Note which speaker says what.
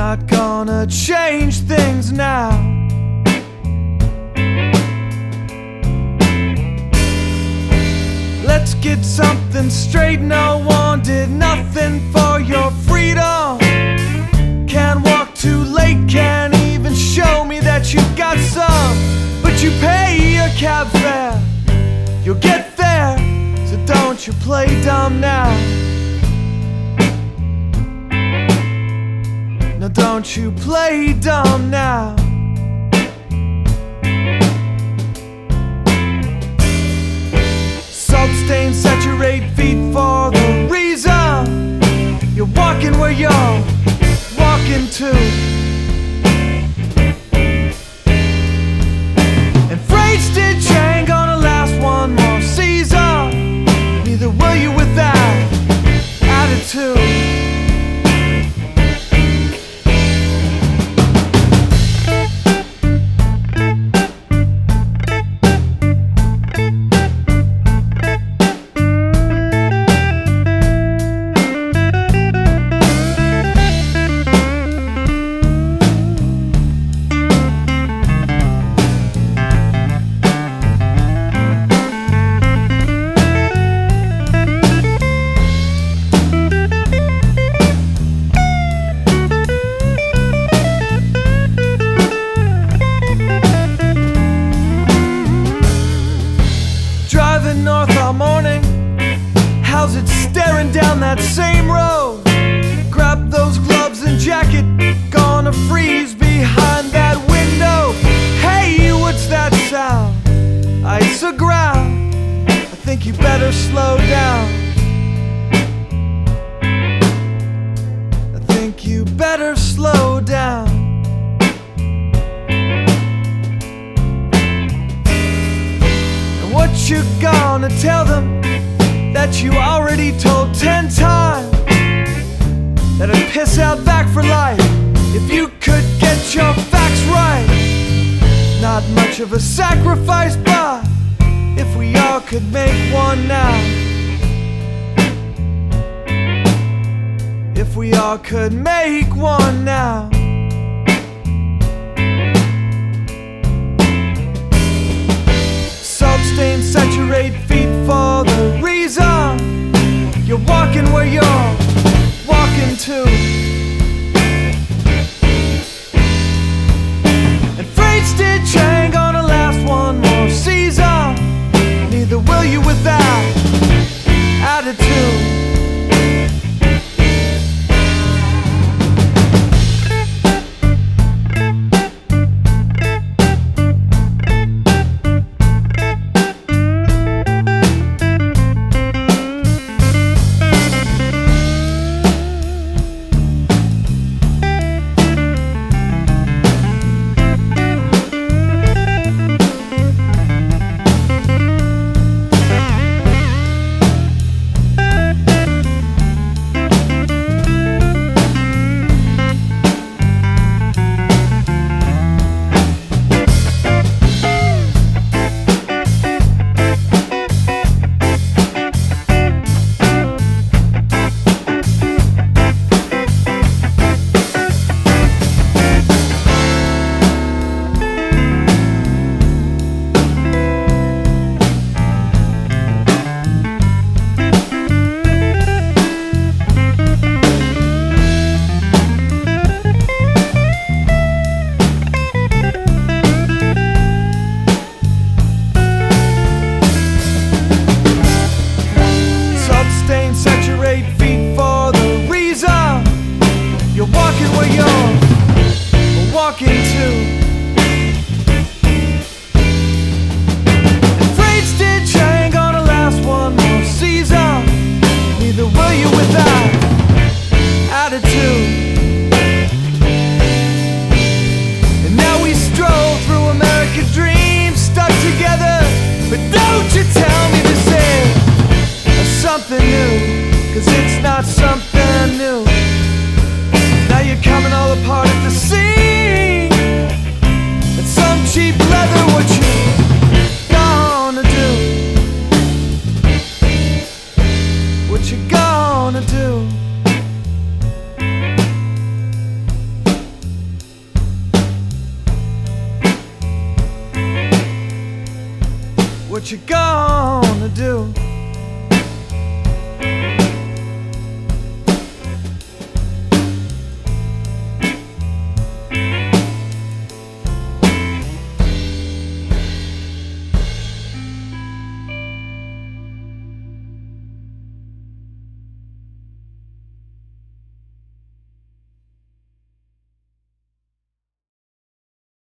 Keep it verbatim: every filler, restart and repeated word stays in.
Speaker 1: not gonna change things now. Let's get something straight. No one did nothing for your freedom. Can't walk too late, can't even show me that you got some. But you pay your cab fare, you'll get there, so don't you play dumb now. No, don't you play dumb now. Salt stains saturate feet for the reason you're walking where you're walking to. And freight stitch ain't gonna last one more season, neither will you with that attitude. Driving north all morning, how's it staring down that same road? Grab those gloves and jacket, gonna freeze behind that window. Hey, what's that sound? Ice aground, I think you better slow down. I think you better slow down. What you gonna tell them that you already told ten times? That I'd piss out back for life if you could get your facts right. Not much of a sacrifice, but if we all could make one now. If we all could make one now. Salt stains saturate feet for the reason you're walking where you're walking to. And freight stitch ain't gonna last one more season, neither will you with that attitude. Saturate feet for the reason you're walking where you're walking to. And freight stitch ain't gonna last one more season, neither will you with that attitude. And now we stroll through American dreams stuck together, but don't you tell me this is something new, 'cause it's not something new. Now you're coming all apart at the seams. what you gonna do?